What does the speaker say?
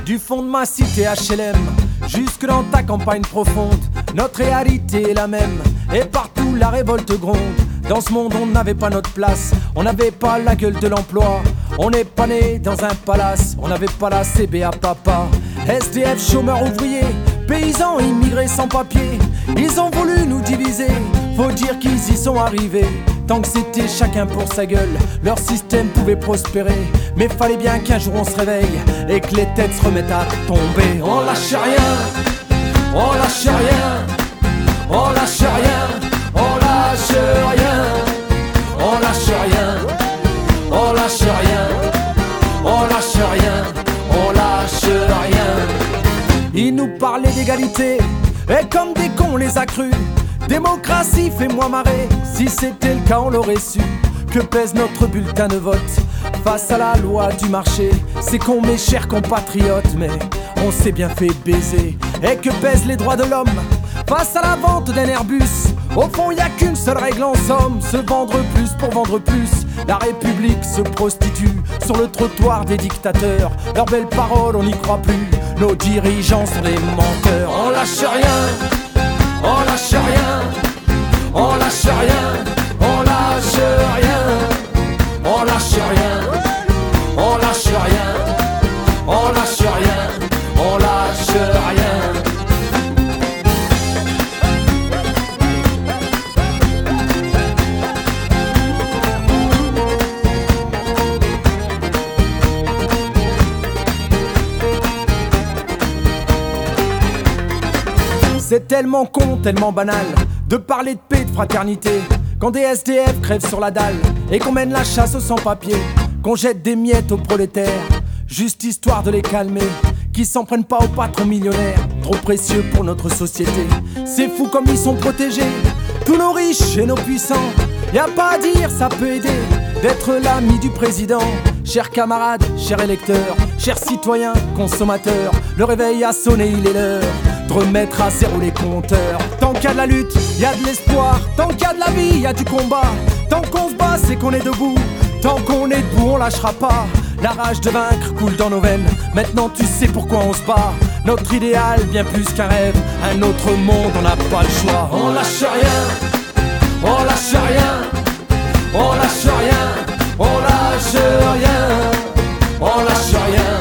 Du fond de ma cité HLM jusque dans ta campagne profonde, notre réalité est la même, et partout la révolte gronde. Dans ce monde on n'avait pas notre place, on n'avait pas la gueule de l'emploi. On n'est pas né dans un palace, on n'avait pas la CBA papa. SDF, chômeurs, ouvriers, paysans, immigrés sans papier. Ils ont voulu nous diviser, faut dire qu'ils y sont arrivés. Tant que c'était chacun pour sa gueule, leur système pouvait prospérer. Mais fallait bien qu'un jour on se réveille et que les têtes se remettent à tomber. On lâche rien, on lâche rien, on lâche rien, on lâche rien, on lâche rien, on lâche rien, on lâche rien, on lâche rien. Ils nous parlaient d'égalité et comme des cons on les a crus. Démocratie, fais-moi marrer, si c'était le cas on l'aurait su. Que pèse notre bulletin de vote face à la loi du marché? C'est con mes chers compatriotes, mais on s'est bien fait baiser. Et que pèsent les droits de l'homme face à la vente d'un Airbus? Au fond y a qu'une seule règle en somme, se vendre plus pour vendre plus. La République se prostitue sur le trottoir des dictateurs. Leurs belles paroles on n'y croit plus, nos dirigeants sont des menteurs. On lâche rien, on lâche rien, on lâche rien, on lâche rien, on lâche rien, on lâche rien, on lâche rien, on lâche rien. C'est tellement con, tellement banal de parler de paix, de fraternité, quand des SDF crèvent sur la dalle et qu'on mène la chasse aux sans-papiers, qu'on jette des miettes aux prolétaires, juste histoire de les calmer, qui s'en prennent pas aux patrons millionnaires, trop précieux pour notre société. C'est fou comme ils sont protégés, tous nos riches et nos puissants. Y a pas à dire, ça peut aider d'être l'ami du président. Chers camarades, chers électeurs, chers citoyens, consommateurs, le réveil a sonné, il est l'heure de remettre à zéro les compteurs. Tant qu'il y a de la lutte, il y a de l'espoir. Tant qu'il y a de la vie, il y a du combat. Tant qu'on se bat, c'est qu'on est debout. Tant qu'on est debout, on lâchera pas. La rage de vaincre coule dans nos veines. Maintenant tu sais pourquoi on se bat. Notre idéal, bien plus qu'un rêve, un autre monde, on n'a pas le choix. On lâche rien, on lâche rien, on lâche rien, on lâche rien, on lâche rien.